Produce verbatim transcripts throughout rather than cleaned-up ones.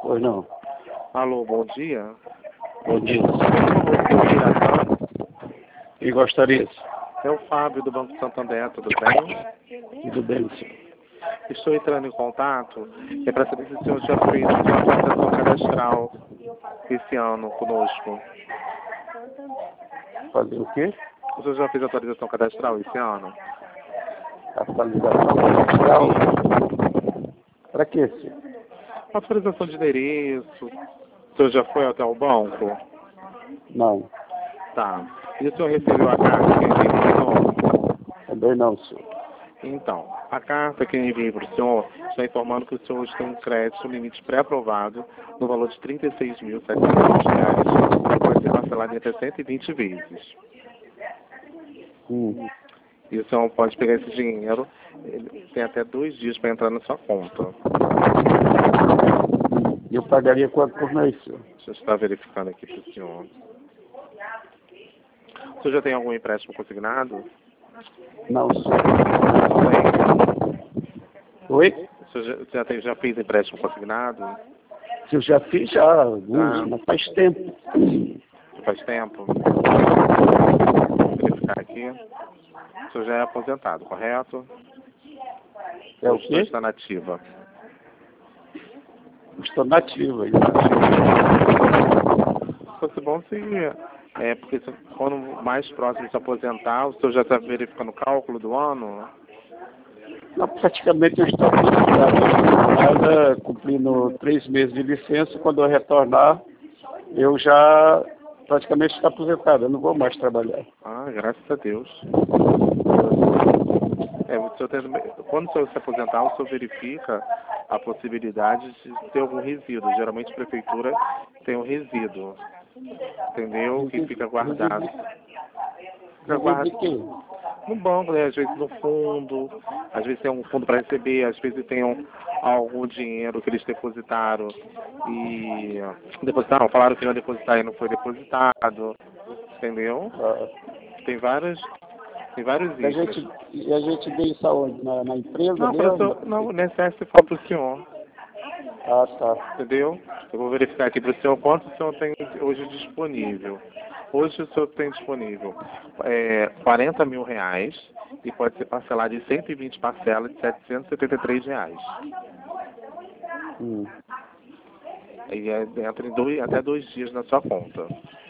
Pois não. Alô, bom dia. Bom dia. Por favor, seu Piratão. E gostaria? É o Fábio do Banco Santander, tudo bem? Tudo bem, senhor. Estou entrando em contato é para saber se o senhor já fez a sua atualização cadastral esse ano conosco. Fazer o quê? O senhor já fez a atualização cadastral esse ano? Atualização cadastral? Para quê, senhor? Atualização de endereço. O senhor já foi até o banco? Não. Tá. E o senhor recebeu a carta que enviei para o senhor? Também não, senhor. Então, a carta que eu enviei para o senhor está informando que o senhor tem um crédito, um limite pré-aprovado, no valor de trinta e seis mil e setecentos reais, que pode ser parcelado em até cento e vinte vezes. Hum. E o senhor pode pegar esse dinheiro, ele tem até dois dias para entrar na sua conta. E eu pagaria quanto por mês, senhor? Deixa eu estar verificando aqui para o senhor. O senhor já tem algum empréstimo consignado? Não, senhor. Oi? O senhor já, já, tem, já fez empréstimo consignado? Se eu já fiz, já alguns, Ah. mas faz tempo. Faz tempo? Vou verificar aqui. O senhor já é aposentado, correto? É o Ou quê? está nativa? Estou nativa. Se fosse bom se... É, porque se, quando mais próximo de se aposentar, o senhor já está verificando o cálculo do ano? Não, praticamente eu estou aposentado, cumprindo três meses de licença. Quando eu retornar, eu já praticamente estou aposentado. Eu não vou mais trabalhar. Ah, graças a Deus. É, o senhor tem, quando o senhor se aposentar, o senhor verifica a possibilidade de ter algum resíduo. Geralmente a prefeitura tem um resíduo, entendeu? Que fica guardado. Fica guardado no banco, né? Às vezes no fundo, às vezes tem um fundo para receber, às vezes tem um, algum dinheiro que eles depositaram e depositaram, falaram que iam depositar e não foi depositado, entendeu? Tem várias, tem vários itens. A gente, e a gente vê isso aonde? Na, na empresa não, mesmo? Senhor, não, nesse é se for para o senhor. Ah, tá. Entendeu? Eu vou verificar aqui para o senhor quanto o senhor tem hoje disponível. Hoje o senhor tem disponível é, quarenta mil reais e pode ser parcelado em cento e vinte parcelas de setecentos e setenta e três reais. Hum. E é, entra em dois, até dois dias na sua conta.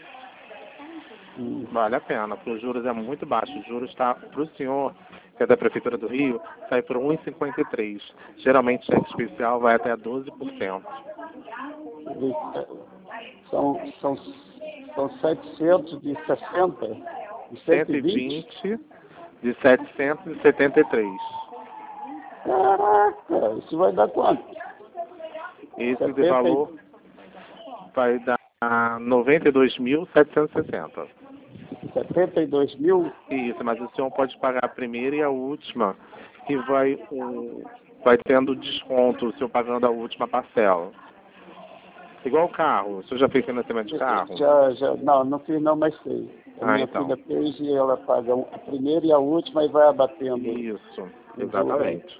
Hum. Vale a pena, porque os juros é muito baixo. Os juros está para o senhor, que é da Prefeitura do Rio, sai por um vírgula cinquenta e três. Geralmente cheque especial vai até doze por cento. São, são, são setecentos e sessenta? cento e vinte de setecentos e setenta e três. Caraca, isso vai dar quanto? Esse de valor vai dar noventa e dois mil setecentos e sessenta. setenta e dois mil? Isso, mas o senhor pode pagar a primeira e a última, que vai, um, vai tendo desconto o senhor pagando a última parcela. Igual o carro. O senhor já fez financiamento de carro? Já, já. Não, não fiz não, mas sei. A ah, minha então. filha fez e ela paga a primeira e a última e vai abatendo. Isso, exatamente.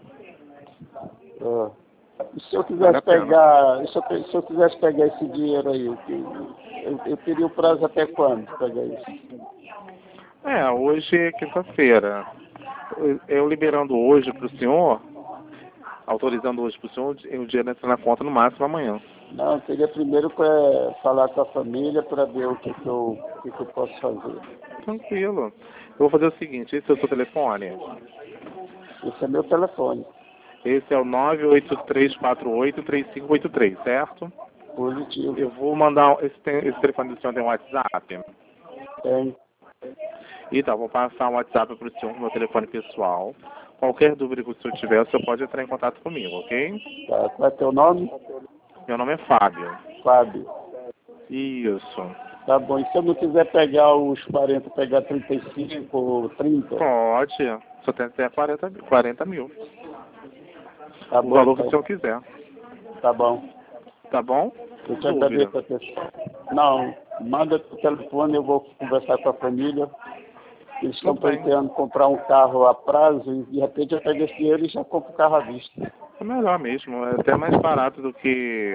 Ah. E se eu quisesse vale pegar, se eu, se eu quisesse pegar esse dinheiro aí, eu, eu, eu teria o prazo até quando pegar isso? É, hoje é quinta-feira. Eu liberando hoje para o senhor, autorizando hoje para o senhor, o dinheiro entra na conta no máximo amanhã. Não, eu queria primeiro pra falar com a família para ver o que, que, eu, o que, que eu posso fazer. Tranquilo. Eu vou fazer o seguinte, esse é o seu telefone? Esse é meu telefone. Esse é o nove oito três quatro oito três cinco oito três, certo? Positivo. Eu vou mandar, esse, esse telefone do senhor tem um WhatsApp? Tem. Então, vou passar um WhatsApp para o senhor, meu telefone pessoal. Qualquer dúvida que o senhor tiver, o senhor pode entrar em contato comigo, ok? Tá. Qual é teu nome? Meu nome é Fábio. Fábio. Isso. Tá bom. E se eu não quiser pegar os quarenta, pegar trinta e cinco ou trinta? Pode. Só tem até quarenta mil. Tá o bom, valor então. que o senhor quiser. Tá bom. Tá bom? Eu te agradeço, atenção. Não, manda o telefone, eu vou conversar com a família. Eles estão pretendendo comprar um carro a prazo e de repente eu pego esse dinheiro e já compro o carro à vista. É melhor mesmo, é até mais barato do que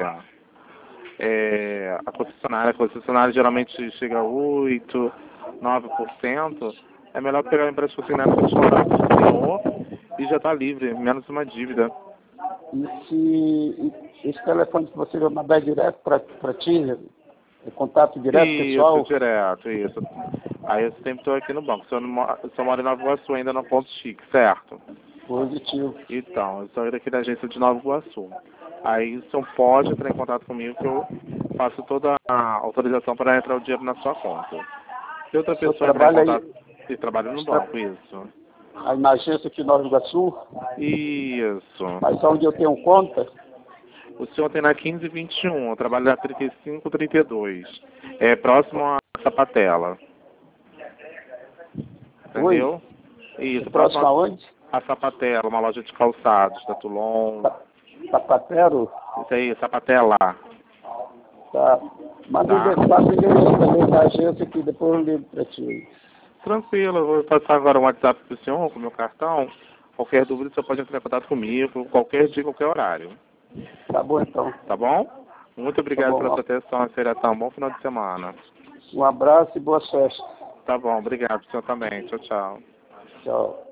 é, a concessionária. A concessionária geralmente chega a oito por cento, nove por cento. É melhor pegar o empréstimo consignado que descontar do senhor e já está livre, menos uma dívida. E se esse telefone que você vai mandar direto para ti, é contato direto, isso, pessoal? Isso, direto, isso. Aí eu sempre estou aqui no banco. Se eu, não, se eu moro em Nova Iguaçu, ainda no Ponto Chique, certo? Positivo. Então, eu sou daqui da agência de Nova Iguaçu. Aí o senhor pode entrar em contato comigo que eu faço toda a autorização para entrar o dinheiro na sua conta. Se outra pessoa entrar em contato, você trabalha no banco, isso. Aí na agência aqui em Nova Iguaçu? Isso. Mas onde eu tenho conta? O senhor tem na quinze vinte e um, eu trabalho na trinta e cinco trinta e dois. É próximo à Sapatela. Entendeu? Oi? Isso, é próximo próximo aonde? a Sapatela, uma loja de calçados, da Toulon. Sapatero? Isso aí, Sapatela. Tá. Manda Tá. o endereço também da agência aqui, depois eu ligo para ti. Tranquilo, eu vou passar agora um WhatsApp para o senhor com o meu cartão. Qualquer dúvida, você pode entrar em contato comigo, qualquer dia, qualquer horário. Tá bom, então. Tá bom? Muito obrigado Tá bom. pela sua atenção e seriação. Bom final de semana. Um abraço e boa festa. Tá bom, obrigado, senhor também. Tchau, tchau. Tchau.